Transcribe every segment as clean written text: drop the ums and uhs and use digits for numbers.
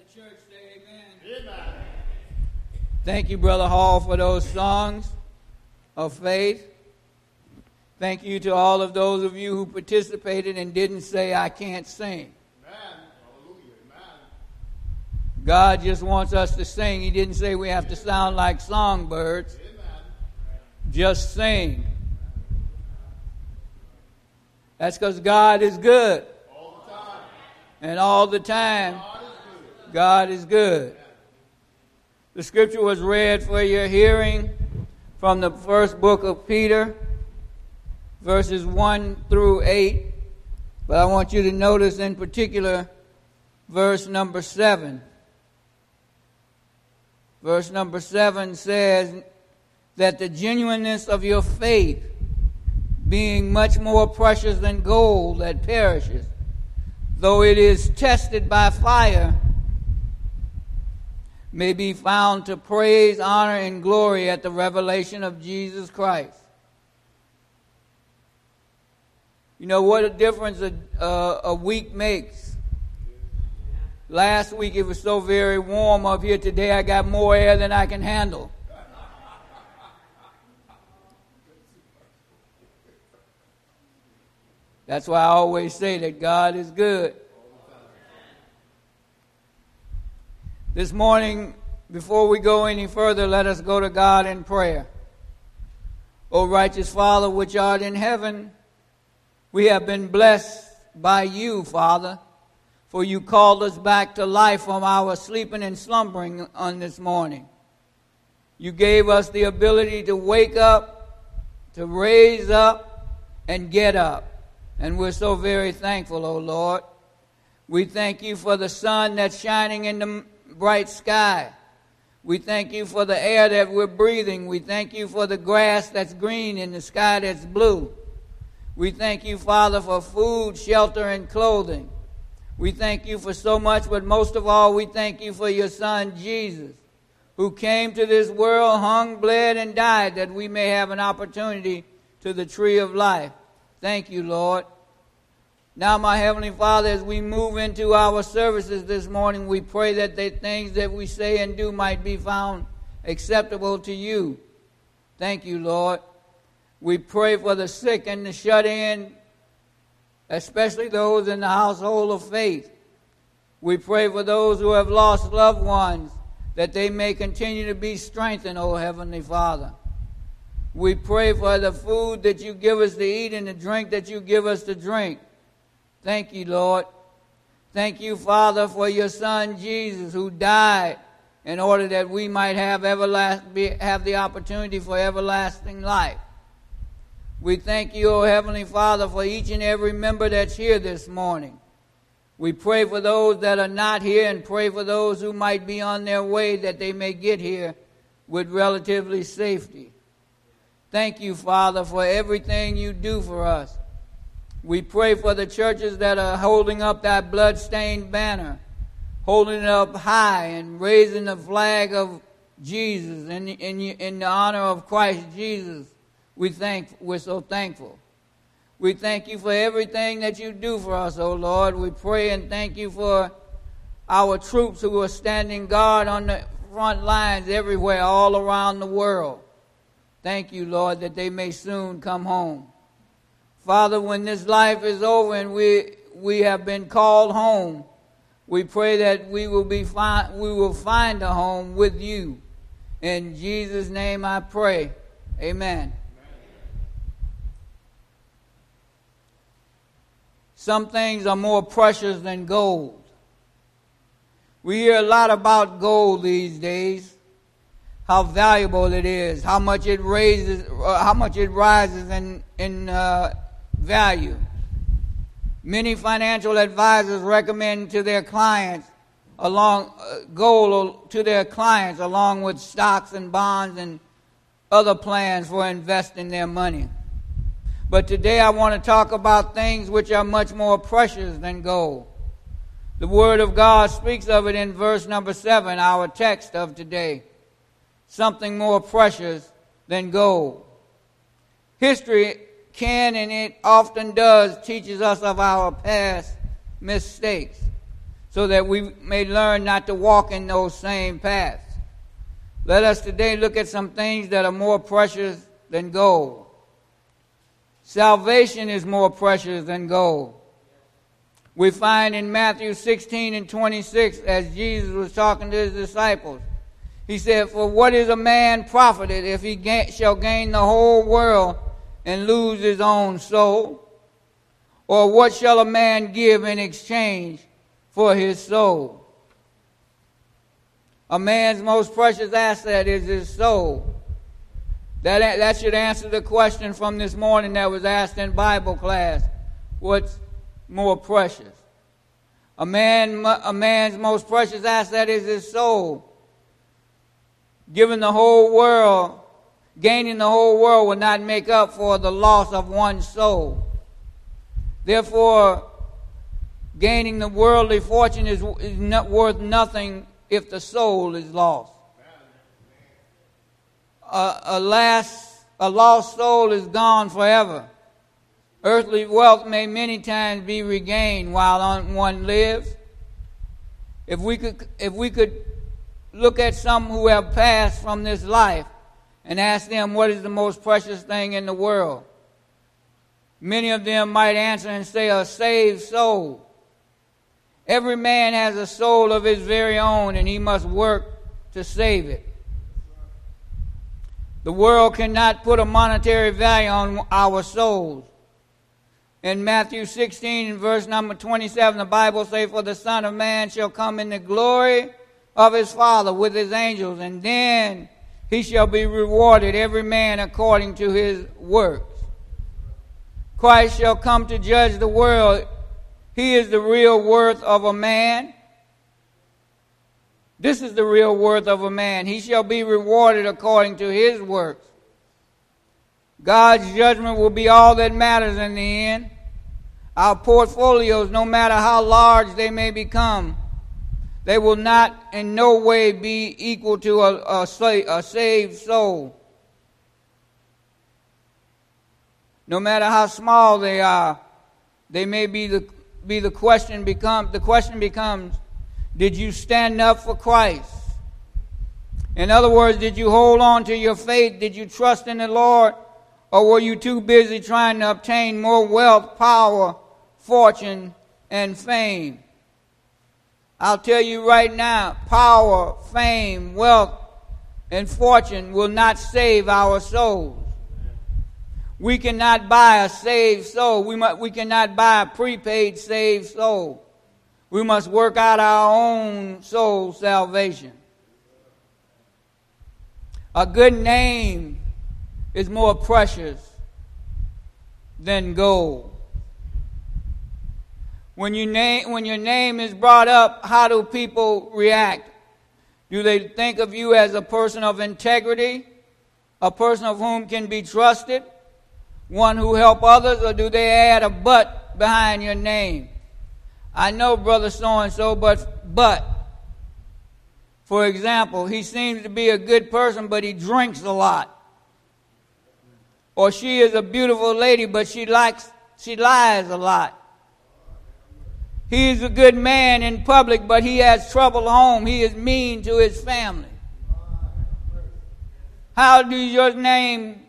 church say amen. Amen. Thank you, Brother Hall, for those songs of faith. Thank you to all of those of you who participated and didn't say, I can't sing. Amen. Hallelujah. Amen. God just wants us to sing. He didn't say we have to sound like songbirds. Amen. Just sing. That's because God is good. All the time. And all the time, God is good. God is good. The scripture was read for your hearing from the first book of Peter, verses 1 through 8. But I want you to notice in particular verse number 7. Verse number 7 says that the genuineness of your faith, being much more precious than gold that perishes, though it is tested by fire, may be found to praise, honor, and glory at the revelation of Jesus Christ. You know what a difference a week makes. Last week it was so very warm up here. Today I got more air than I can handle. That's why I always say that God is good. This morning, before we go any further, let us go to God in prayer. O righteous Father, which art in heaven, we have been blessed by you, Father, for you called us back to life from our sleeping and slumbering on this morning. You gave us the ability to wake up, to raise up, and get up. And we're so very thankful, O Lord. We thank you for the sun that's shining in the bright sky. We thank you for the air that we're breathing. We thank you for the grass that's green and the sky that's blue. We thank you, Father, for food, shelter, and clothing. We thank you for so much, but most of all, we thank you for your Son, Jesus, who came to this world, hung, bled, and died that we may have an opportunity to the tree of life. Thank you, Lord. Now, my Heavenly Father, as we move into our services this morning, we pray that the things that we say and do might be found acceptable to you. Thank you, Lord. We pray for the sick and the shut in, especially those in the household of faith. We pray for those who have lost loved ones, that they may continue to be strengthened, O Heavenly Father. We pray for the food that you give us to eat and the drink that you give us to drink. Thank you, Lord. Thank you, Father, for your Son, Jesus, who died in order that we might have the opportunity for everlasting life. We thank you, O Heavenly Father, for each and every member that's here this morning. We pray for those that are not here and pray for those who might be on their way that they may get here with relatively safety. Thank you, Father, for everything you do for us. We pray for the churches that are holding up that blood-stained banner, holding it up high and raising the flag of Jesus in the honor of Christ Jesus. We're so thankful. We thank you for everything that you do for us, O Lord. We pray and thank you for our troops who are standing guard on the front lines everywhere, all around the world. Thank you, Lord, that they may soon come home. Father, when this life is over and we have been called home, we pray that we will find a home with you. In Jesus' name I pray. Amen. Some things are more precious than gold. We hear a lot about gold these days, how valuable it is, how much it rises in value. Many financial advisors recommend to their clients gold to their clients along with stocks and bonds and other plans for investing their money. But today I want to talk about things which are much more precious than gold. The Word of God speaks of it in verse number 7, our text of today. Something more precious than gold. History can, and it often does, teaches us of our past mistakes. so that we may learn not to walk in those same paths. Let us today look at some things that are more precious than gold. Salvation is more precious than gold. We find in Matthew 16 and 26, as Jesus was talking to his disciples, he said, "For what is a man profited if he shall gain the whole world and lose his own soul? Or what shall a man give in exchange for his soul?" A man's most precious asset is his soul. That should answer the question from this morning that was asked in Bible class. What's more precious? A man's most precious asset is his soul. Gaining the whole world will not make up for the loss of one's soul. Therefore, gaining the worldly fortune is not worth nothing if the soul is lost. A lost soul is gone forever. Earthly wealth may many times be regained while one lives. If we could look at some who have passed from this life and ask them what is the most precious thing in the world, many of them might answer and say, a saved soul. Every man has a soul of his very own, and he must work to save it. The world cannot put a monetary value on our souls. In Matthew 16, verse number 27, the Bible says, "For the Son of Man shall come in the glory of his Father with his angels, and then he shall be rewarded every man according to his works." Christ shall come to judge the world. He is the real worth of a man. This is the real worth of a man. He shall be rewarded according to his works. God's judgment will be all that matters in the end. Our portfolios, no matter how large they may become, they will not in no way be equal to a saved soul. No matter how small they are, they may be the question becomes, did you stand up for Christ? In other words, did you hold on to your faith? Did you trust in the Lord? Or were you too busy trying to obtain more wealth, power, fortune, and fame? I'll tell you right now, power, fame, wealth, and fortune will not save our souls. We cannot buy a saved soul. We cannot buy a prepaid saved soul. We must work out our own soul salvation. A good name is more precious than gold. When your name is brought up, how do people react? Do they think of you as a person of integrity, a person of whom can be trusted, one who help others, or do they add a but behind your name? I know brother so-and-so, but, for example, he seems to be a good person, but he drinks a lot. Or she is a beautiful lady, but she lies a lot. He is a good man in public, but he has trouble home. He is mean to his family. How is your name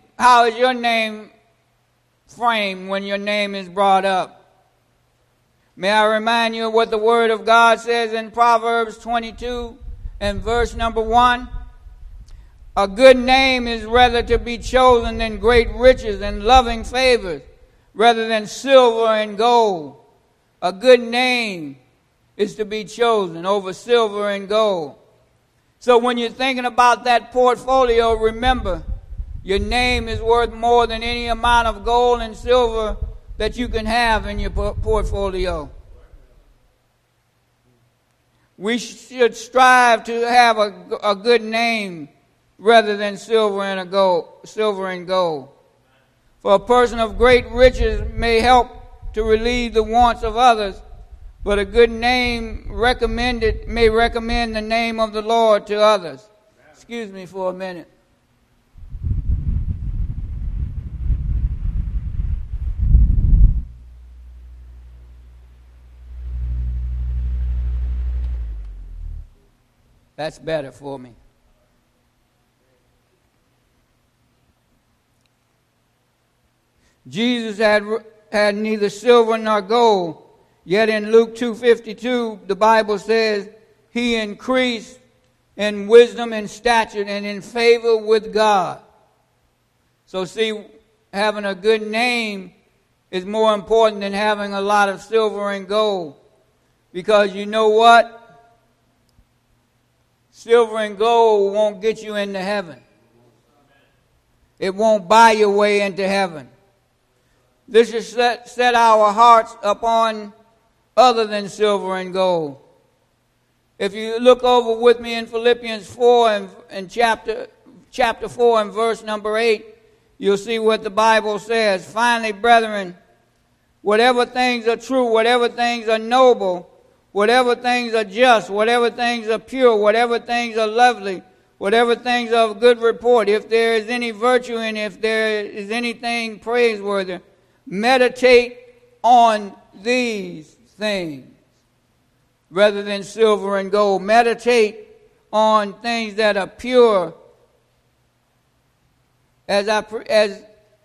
framed when your name is brought up? May I remind you of what the Word of God says in Proverbs 22 and verse number 1? A good name is rather to be chosen than great riches and loving favors, rather than silver and gold. A good name is to be chosen over silver and gold. So when you're thinking about that portfolio, remember, your name is worth more than any amount of gold and silver that you can have in your portfolio. We should strive to have a good name rather than silver and gold. For a person of great riches may help to relieve the wants of others, but a good name may recommend the name of the Lord to others. Excuse me for a minute. That's better for me. Jesus had neither silver nor gold, yet in Luke 2:52, the Bible says, he increased in wisdom and stature and in favor with God. So see, having a good name is more important than having a lot of silver and gold. Because you know what? Silver and gold won't get you into heaven. It won't buy your way into heaven. This should set our hearts upon other than silver and gold. If you look over with me in Philippians 4 and chapter 4 and verse number 8, you'll see what the Bible says. Finally, brethren, whatever things are true, whatever things are noble, whatever things are just, whatever things are pure, whatever things are lovely, whatever things are of good report, if there is any virtue and if there is anything praiseworthy, meditate on these things rather than silver and gold. Meditate on things that are pure, as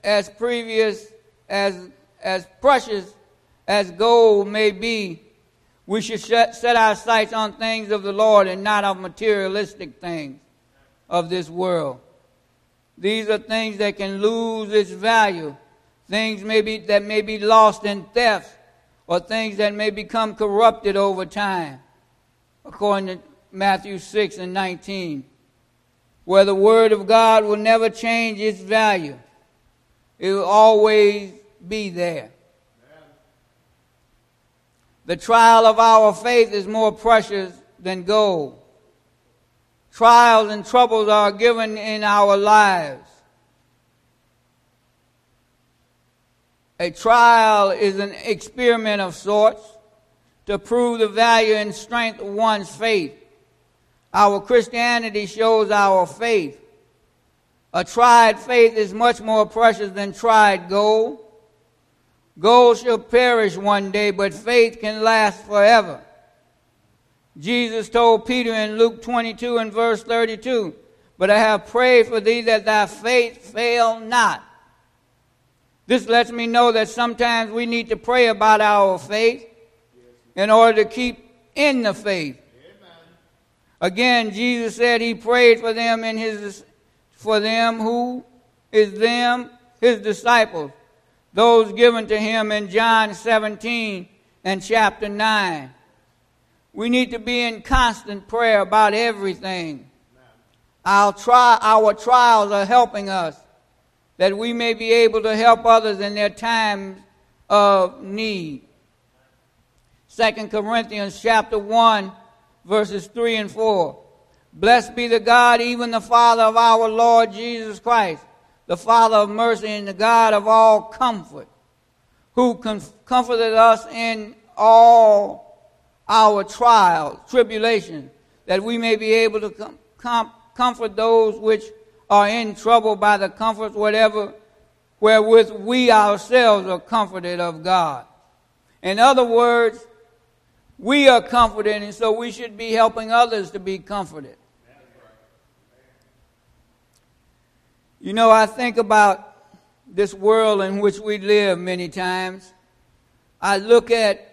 precious as gold may be. We should set our sights on things of the Lord and not on materialistic things of this world. These are things that can lose its value. Things that may be lost in theft, or things that may become corrupted over time, according to Matthew 6 and 19, where the Word of God will never change its value. It will always be there. The trial of our faith is more precious than gold. Trials and troubles are given in our lives. A trial is an experiment of sorts to prove the value and strength of one's faith. Our Christianity shows our faith. A tried faith is much more precious than tried gold. Gold shall perish one day, but faith can last forever. Jesus told Peter in Luke 22 and verse 32, but I have prayed for thee that thy faith fail not. This lets me know that sometimes we need to pray about our faith in order to keep in the faith. Amen. Again, Jesus said he prayed for them his disciples, those given to him in John 17 and chapter 9. We need to be in constant prayer about everything. Our trials are helping us, that we may be able to help others in their times of need. 2 Corinthians chapter 1, verses 3 and 4. Blessed be the God, even the Father of our Lord Jesus Christ, the Father of mercy and the God of all comfort, who comforted us in all our trials, tribulations, that we may be able to comfort those which are in trouble by the comfort wherewith we ourselves are comforted of God. In other words, we are comforted, and so we should be helping others to be comforted. You know, I think about this world in which we live many times. I look at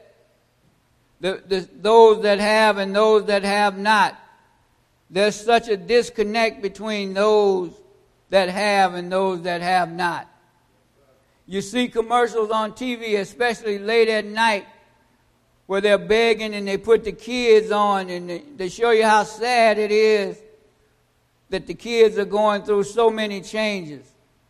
those that have and those that have not. There's such a disconnect between those that have and those that have not. You see commercials on TV, especially late at night, where they're begging and they put the kids on and they show you how sad it is that the kids are going through so many changes.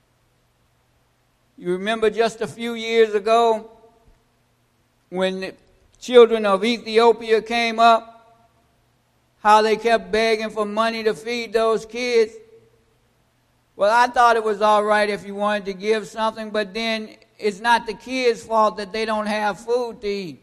You remember just a few years ago when the children of Ethiopia came up, how they kept begging for money to feed those kids. Well, I thought it was all right if you wanted to give something, but then it's not the kids' fault that they don't have food to eat.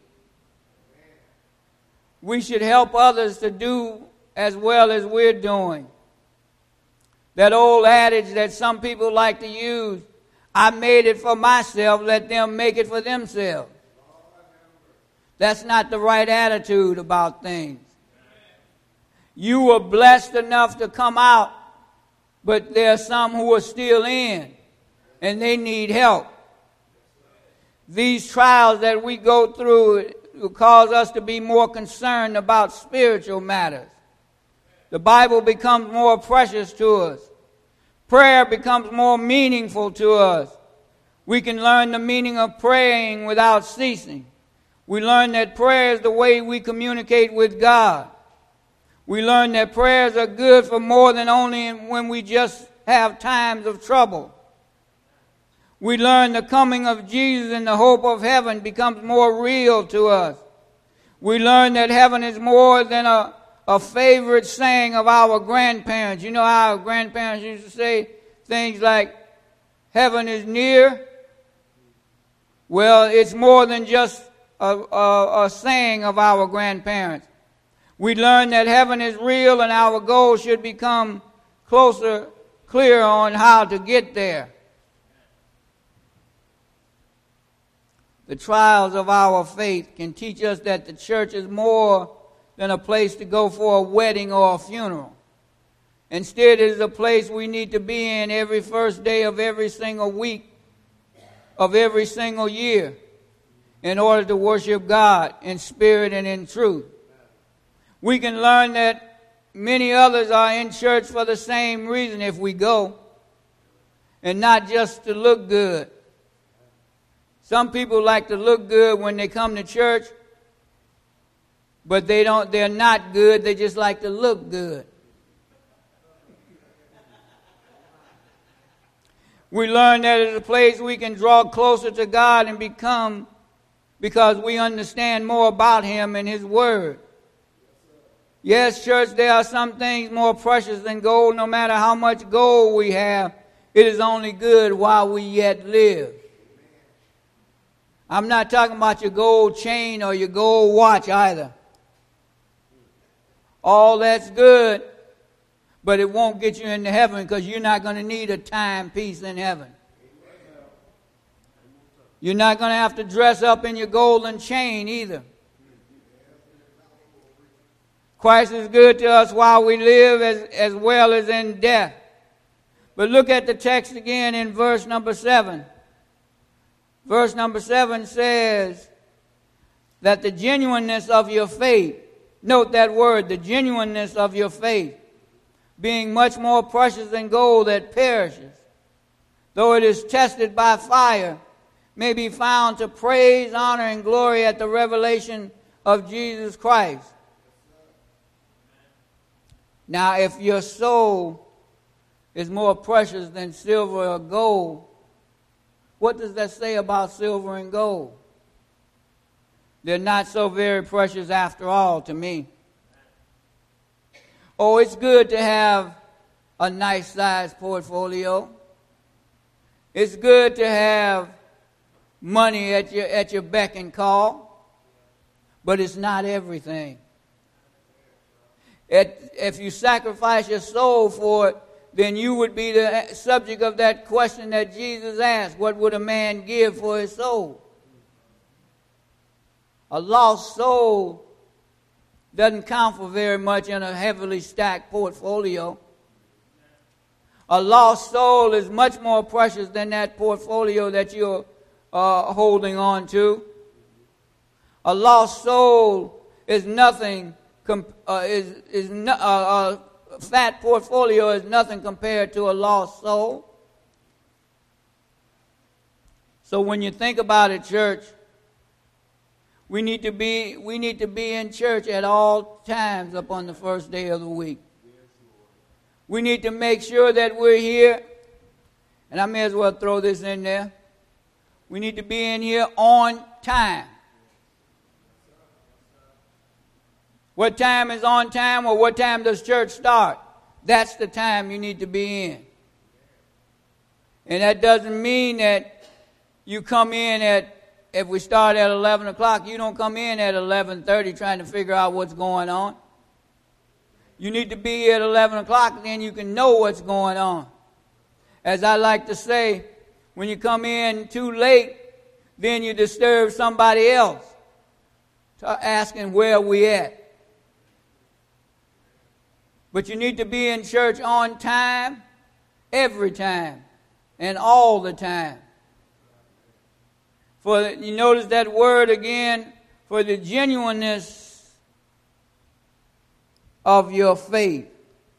We should help others to do as well as we're doing. That old adage that some people like to use, I made it for myself, let them make it for themselves. That's not the right attitude about things. You were blessed enough to come out, but there are some who are still in, and they need help. These trials that we go through will cause us to be more concerned about spiritual matters. The Bible becomes more precious to us. Prayer becomes more meaningful to us. We can learn the meaning of praying without ceasing. We learn that prayer is the way we communicate with God. We learn that prayers are good for more than only when we just have times of trouble. We learn the coming of Jesus and the hope of heaven becomes more real to us. We learn that heaven is more than a favorite saying of our grandparents. You know how our grandparents used to say things like, heaven is near? Well, it's more than just a saying of our grandparents. We learn that heaven is real and our goal should become clear on how to get there. The trials of our faith can teach us that the church is more than a place to go for a wedding or a funeral. Instead, it is a place we need to be in every first day of every single week of every single year in order to worship God in spirit and in truth. We can learn that many others are in church for the same reason if we go, and not just to look good. Some people like to look good when they come to church, but they're not good, they just like to look good. We learn that it's a place we can draw closer to God and become because we understand more about Him and His Word. Yes, church, there are some things more precious than gold. No matter how much gold we have, it is only good while we yet live. I'm not talking about your gold chain or your gold watch either. All that's good, but it won't get you into heaven because you're not going to need a timepiece in heaven. You're not going to have to dress up in your golden chain either. Christ is good to us while we live as well as in death. But look at the text again in verse number 7. Verse number 7 says that the genuineness of your faith, note that word, the genuineness of your faith, being much more precious than gold that perishes, though it is tested by fire, may be found to praise, honor, and glory at the revelation of Jesus Christ. Now, if your soul is more precious than silver or gold, what does that say about silver and gold? They're not so very precious after all to me. Oh, it's good to have a nice sized portfolio. It's good to have money at your beck and call, but it's not everything. If you sacrifice your soul for it, then you would be the subject of that question that Jesus asked, what would a man give for his soul? A lost soul doesn't count for very much in a heavily stacked portfolio. A lost soul is much more precious than that portfolio that you're holding on to. A lost soul is nothing. A fat portfolio is nothing compared to a lost soul. So when you think about it, church, we need to be in church at all times upon the first day of the week. We need to make sure that we're here, and I may as well throw this in there. We need to be in here on time. What time is on time, or what time does church start? That's the time you need to be in. And that doesn't mean that you come in if we start at 11 o'clock, you don't come in at 11:30 trying to figure out what's going on. You need to be at 11 o'clock, then you can know what's going on. As I like to say, when you come in too late, then you disturb somebody else asking where we at. But you need to be in church on time, every time, and all the time. For you notice that word again, for the genuineness of your faith.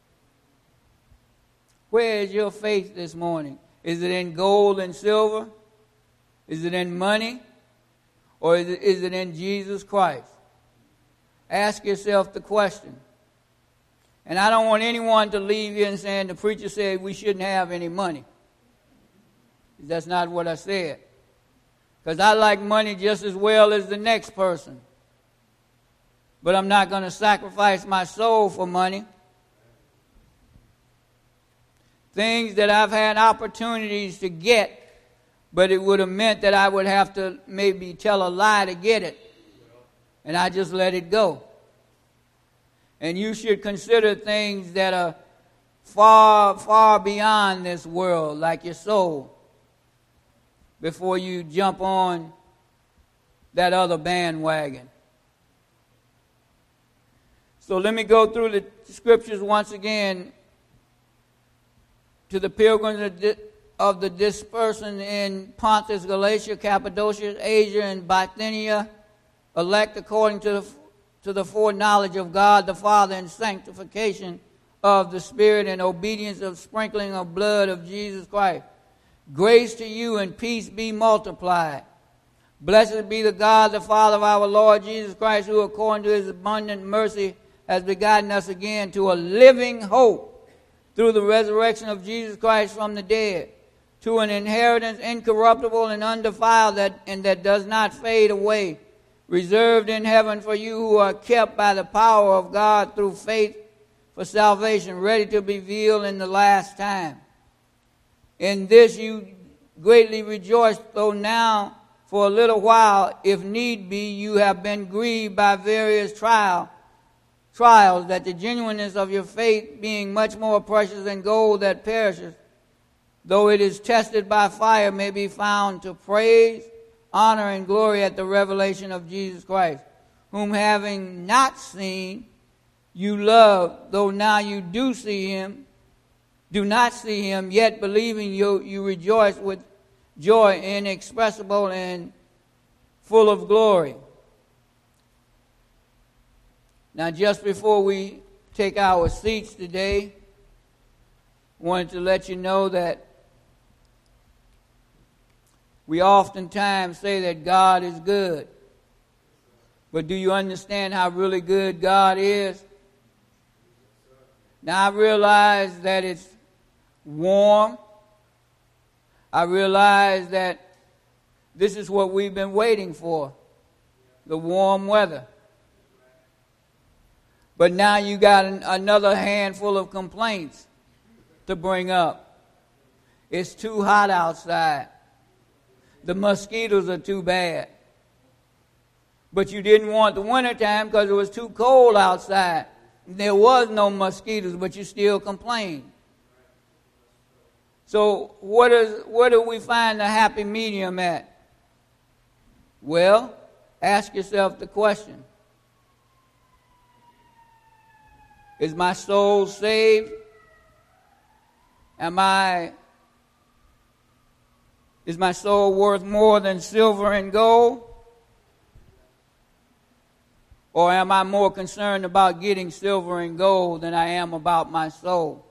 Where is your faith this morning? Is it in gold and silver? Is it in money? Or is it in Jesus Christ? Ask yourself the question. And I don't want anyone to leave here and saying the preacher said we shouldn't have any money. That's not what I said. Because I like money just as well as the next person. But I'm not going to sacrifice my soul for money. Things that I've had opportunities to get, but it would have meant that I would have to maybe tell a lie to get it. And I just let it go. And you should consider things that are far, far beyond this world, like your soul, before you jump on that other bandwagon. So let me go through the scriptures once again. To the pilgrims of the dispersion in Pontus, Galatia, Cappadocia, Asia, and Bithynia, elect according to the foreknowledge of God the Father and sanctification of the Spirit and obedience of sprinkling of blood of Jesus Christ. Grace to you and peace be multiplied. Blessed be the God, the Father of our Lord Jesus Christ, who according to his abundant mercy has begotten us again to a living hope through the resurrection of Jesus Christ from the dead, to an inheritance incorruptible and undefiled that does not fade away, reserved in heaven for you who are kept by the power of God through faith for salvation, ready to be revealed in the last time. In this you greatly rejoice, though now for a little while, if need be, you have been grieved by various trials, that the genuineness of your faith, being much more precious than gold that perishes, though it is tested by fire, may be found to praise, honor, and glory at the revelation of Jesus Christ, whom having not seen, you love, though now you do not see him, yet believing you rejoice with joy inexpressible and full of glory. Now, just before we take our seats today, I wanted to let you know that we oftentimes say that God is good. But do you understand how really good God is? Now, I realize that it's warm. I realize that this is what we've been waiting for, the warm weather. But now you got another handful of complaints to bring up. It's too hot outside. The mosquitoes are too bad. But you didn't want the wintertime because it was too cold outside. There was no mosquitoes, but you still complained. So where do we find the happy medium at? Well, ask yourself the question. Is my soul saved? Is my soul worth more than silver and gold? Or am I more concerned about getting silver and gold than I am about my soul?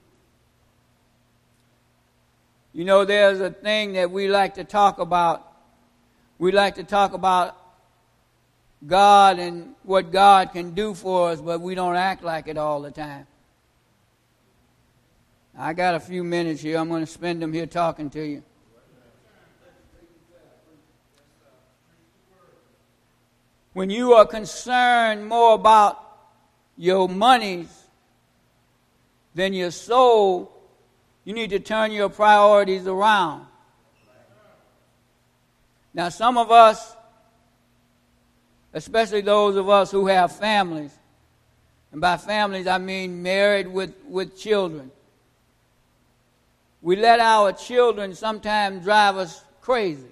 You know, there's a thing that we like to talk about. We like to talk about God and what God can do for us, but we don't act like it all the time. I got a few minutes here. I'm going to spend them here talking to you. When you are concerned more about your monies than your soul, you need to turn your priorities around. Now, some of us, especially those of us who have families, and by families I mean married with children, we let our children sometimes drive us crazy.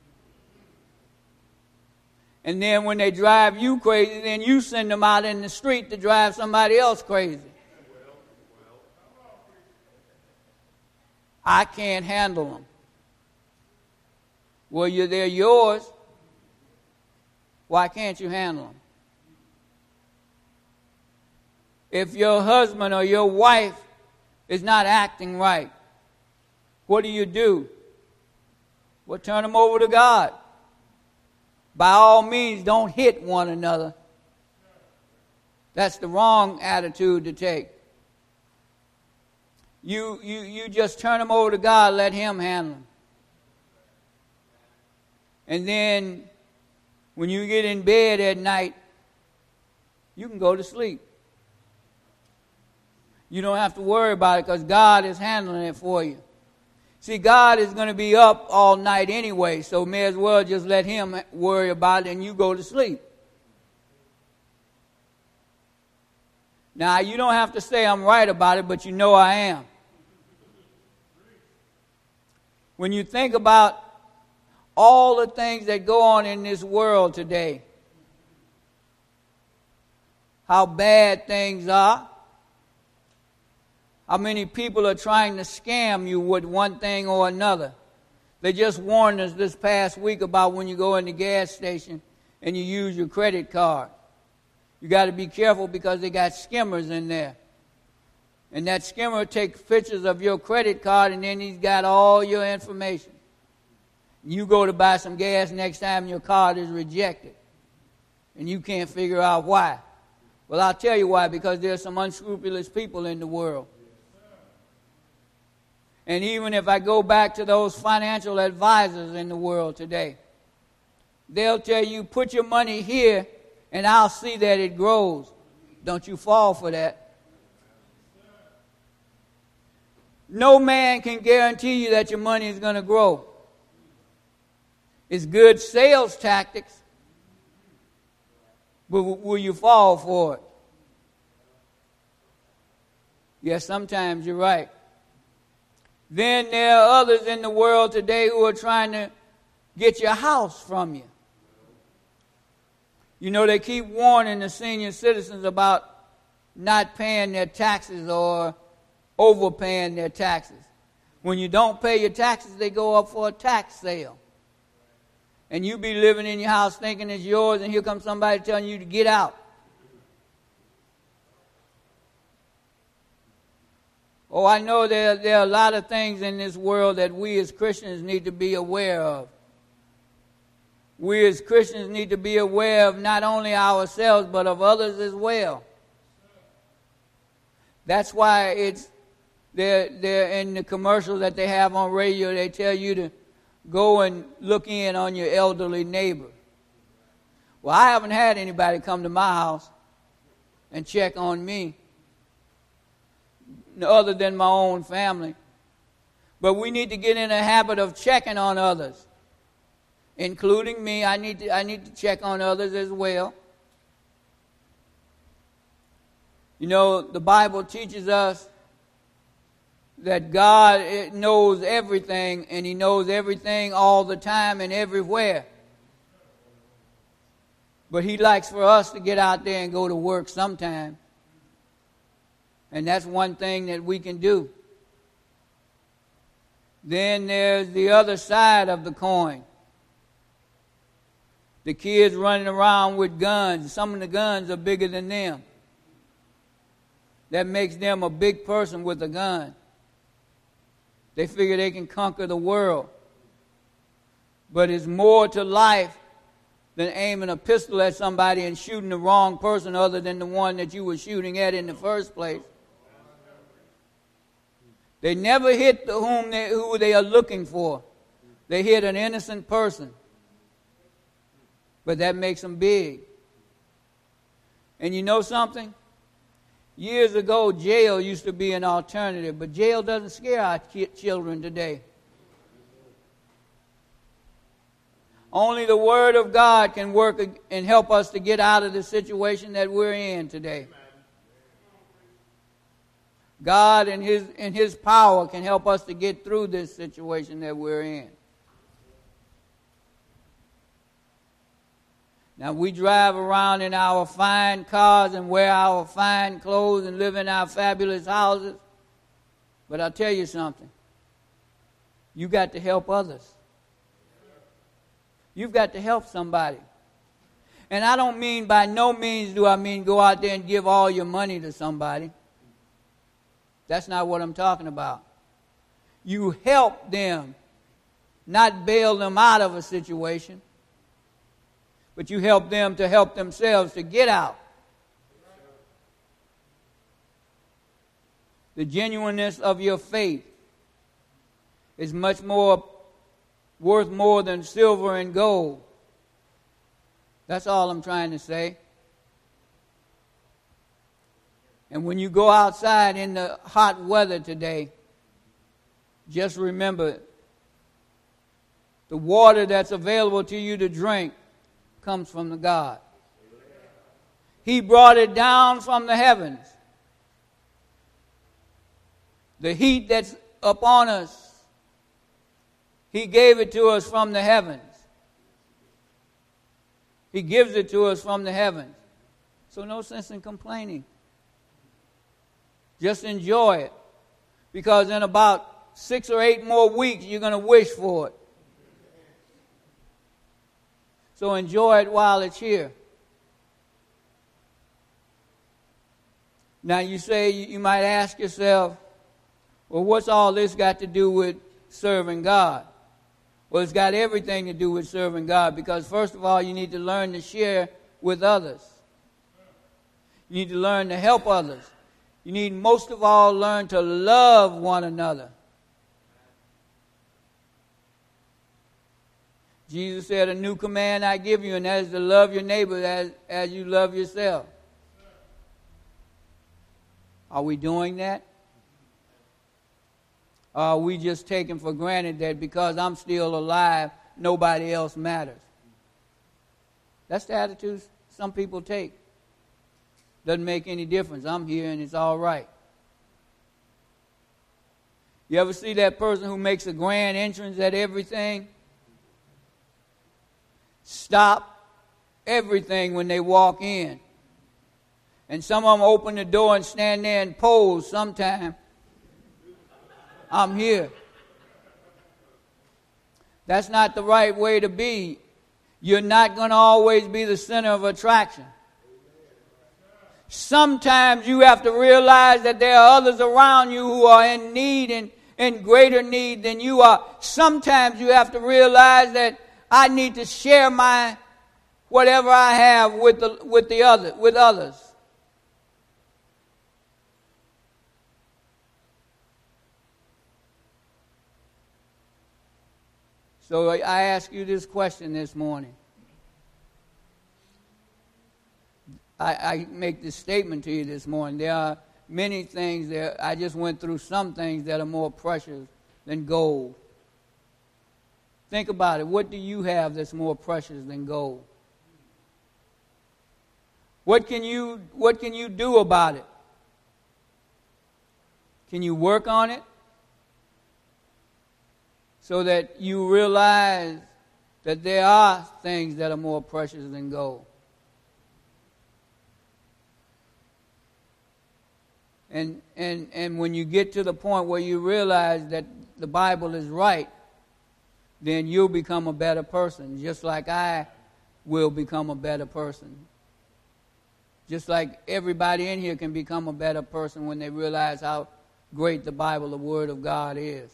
And then when they drive you crazy, then you send them out in the street to drive somebody else crazy. I can't handle them. Well, they're yours. Why can't you handle them? If your husband or your wife is not acting right, what do? Well, turn them over to God. By all means, don't hit one another. That's the wrong attitude to take. You just turn them over to God, let Him handle them. And then when you get in bed at night, you can go to sleep. You don't have to worry about it because God is handling it for you. See, God is going to be up all night anyway, so may as well just let Him worry about it and you go to sleep. Now, you don't have to say I'm right about it, but you know I am. When you think about all the things that go on in this world today, how bad things are, how many people are trying to scam you with one thing or another. They just warned us this past week about when you go in the gas station and you use your credit card. You got to be careful because they got skimmers in there. And that skimmer takes pictures of your credit card and then he's got all your information. You go to buy some gas next time your card is rejected. And you can't figure out why. Well, I'll tell you why, because there's some unscrupulous people in the world. And even if I go back to those financial advisors in the world today, they'll tell you, put your money here and I'll see that it grows. Don't you fall for that. No man can guarantee you that your money is going to grow. It's good sales tactics, but will you fall for it? Yes, sometimes you're right. Then there are others in the world today who are trying to get your house from you. You know, they keep warning the senior citizens about not paying their taxes or overpaying their taxes. When you don't pay your taxes, they go up for a tax sale. And you be living in your house thinking it's yours, and here comes somebody telling you to get out. Oh, I know there are a lot of things in this world that we as Christians need to be aware of. We as Christians need to be aware of not only ourselves, but of others as well. That's why they're in the commercials that they have on radio, they tell you to go and look in on your elderly neighbor. Well, I haven't had anybody come to my house and check on me, other than my own family. But we need to get in a habit of checking on others, including me. I need to check on others as well. You know, the Bible teaches us that God knows everything, and He knows everything all the time and everywhere. But He likes for us to get out there and go to work sometime. And that's one thing that we can do. Then there's the other side of the coin. The kids running around with guns. Some of the guns are bigger than them. That makes them a big person with a gun. They figure they can conquer the world. But it's more to life than aiming a pistol at somebody and shooting the wrong person other than the one that you were shooting at in the first place. They never hit who they are looking for. They hit an innocent person. But that makes them big. And you know something? Years ago, jail used to be an alternative, but jail doesn't scare our children today. Only the Word of God can work and help us to get out of the situation that we're in today. God in His power can help us to get through this situation that we're in. Now, we drive around in our fine cars and wear our fine clothes and live in our fabulous houses. But I'll tell you something. You got to help others. You've got to help somebody. And I don't mean, by no means do I mean go out there and give all your money to somebody. That's not what I'm talking about. You help them, not bail them out of a situation, but you help them to help themselves to get out. The genuineness of your faith is much more worth more than silver and gold. That's all I'm trying to say. And when you go outside in the hot weather today, just remember, the water that's available to you to drink comes from the God. He brought it down from the heavens. The heat that's upon us, He gave it to us from the heavens. He gives it to us from the heavens. So no sense in complaining. Just enjoy it. Because in about 6 or 8 more weeks, you're going to wish for it. So enjoy it while it's here. Now you might ask yourself, well, what's all this got to do with serving God? Well, it's got everything to do with serving God, because first of all, you need to learn to share with others. You need to learn to help others. You need most of all learn to love one another. Jesus said, a new command I give you, and that is to love your neighbor as you love yourself. Are we doing that? Or are we just taking for granted that because I'm still alive, nobody else matters? That's the attitude some people take. Doesn't make any difference. I'm here and it's all right. You ever see that person who makes a grand entrance at everything? Stop everything when they walk in. And some of them open the door and stand there and pose sometime. I'm here. That's not the right way to be. You're not going to always be the center of attraction. Sometimes you have to realize that there are others around you who are in need and in greater need than you are. Sometimes you have to realize that I need to share my whatever I have with others. So I ask you this question this morning. I make this statement to you this morning. There are many things that I just went through some things that are more precious than gold. Think about it. What do you have that's more precious than gold? What can you do about it? Can you work on it? So that you realize that there are things that are more precious than gold. And when you get to the point where you realize that the Bible is right, then you'll become a better person, just like I will become a better person. Just like everybody in here can become a better person when they realize how great the Bible, the Word of God, is.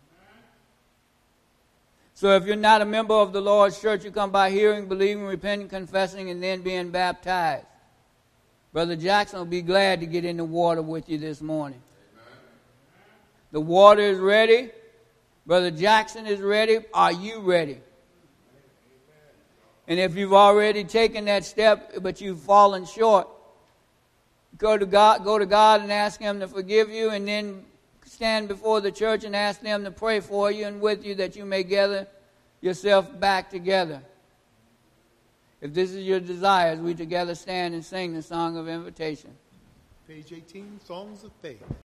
So if you're not a member of the Lord's church, you come by hearing, believing, repenting, confessing, and then being baptized. Brother Jackson will be glad to get in the water with you this morning. Amen. The water is ready. Brother Jackson is ready. Are you ready? Amen. And if you've already taken that step, but you've fallen short, go to God and ask Him to forgive you, and then stand before the church and ask them to pray for you and with you, that you may gather yourself back together. If this is your desire, as we together stand and sing the song of invitation. Page 18, Songs of Faith.